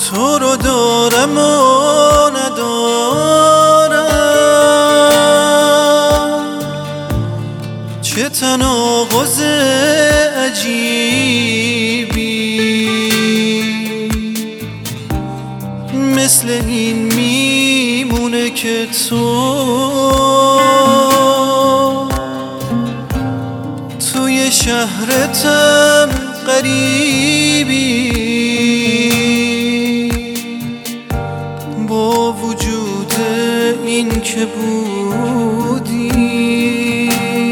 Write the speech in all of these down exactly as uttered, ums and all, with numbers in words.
تو رو دارم و ندارم، چه تناقض عجیبی، مثل این میمونه که تو توی شهرتم غریبی، با وجود این که بودی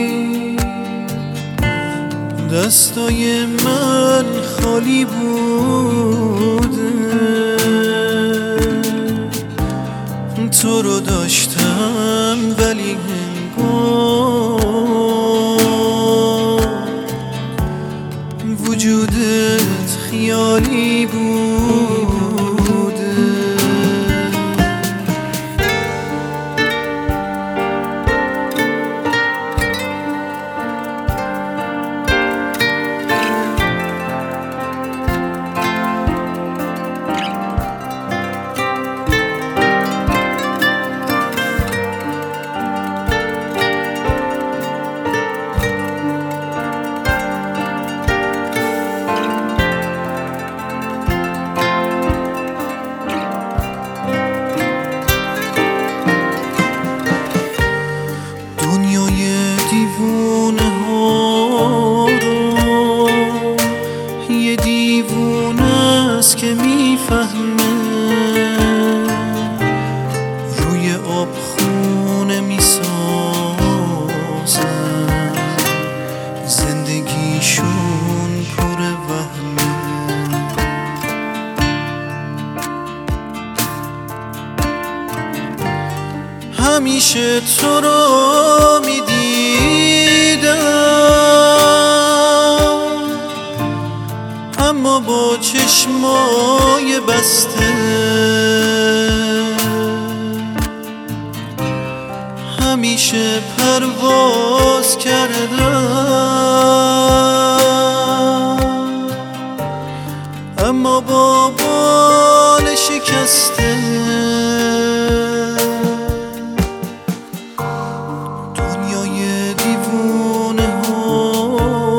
دستای من خالی بوده، تو رو داشتم ولی هنگام وجودت خیالی بوده. دیوونه ها رو یه دیوونه است که میفهمه، روی آب خونه میسازن، زندگیشون پر وهمه. همیشه تو رو میدیدم اما با چشمای بسته، همیشه پرواز کردم اما با بال شکسته. دنیای دیوونه ها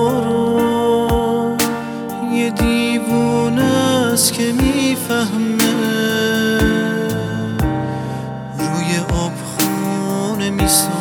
رو یه دیوونه است که میفهمه، روی آب خونه میسازه،